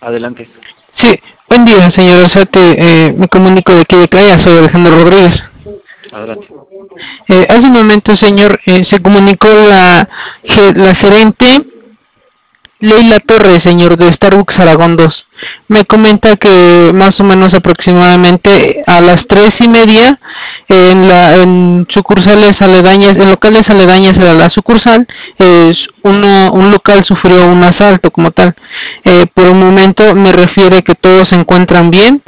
Adelante. Sí, buen día, señor Osate. Me comunico de aquí de Calla, soy Alejandro Rodríguez. Adelante. Hace un momento, señor, se comunicó la gerente Leila Torres, señor, de Starbucks Aragón 2. Me comenta que más o menos aproximadamente a las 3:30 en sucursales aledañas, en locales aledañas a la sucursal, un local sufrió un asalto como tal. Por un momento me refiere que todos se encuentran bien.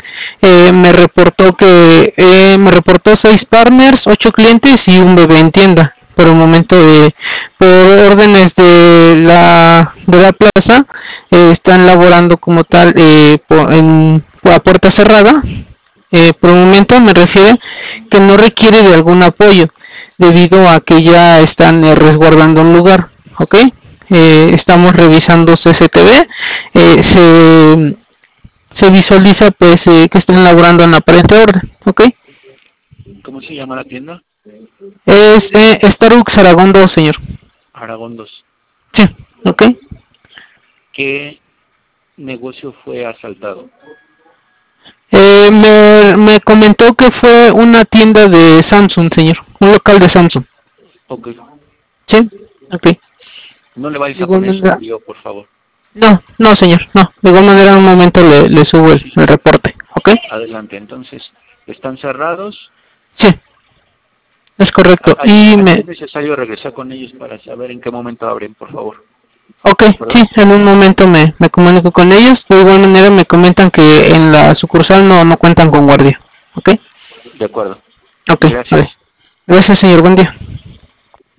Me reportó 6 partners, 8 clientes y un bebé en tienda. Por un momento, por órdenes de la plaza, están laborando como tal a puerta cerrada. Por un momento me refiere que no requiere de algún apoyo debido a que ya están resguardando un lugar, ¿ok? Estamos revisando CCTV, se visualiza pues que están laborando en aparente orden, ¿ok? ¿Cómo se llama la tienda? Es Starbucks Aragón 2, señor. Aragón 2. Sí, ¿ok? ¿Qué negocio fue asaltado? Me comentó que fue una tienda de Samsung, señor, un local de Samsung. Ok. Sí, ok. No le vayas De a igual poner manera, subió, por favor. no, señor, no. De igual manera, en un momento le subo el reporte, ¿ok? Adelante, entonces, ¿están cerrados? Sí, es correcto. Es necesario regresar con ellos para saber en qué momento abren, por favor. Ok, sí, en un momento me comunico con ellos. De igual manera me comentan que en la sucursal no cuentan con guardia, ¿ok? De acuerdo. Ok, Gracias. vale. Gracias, señor, buen día.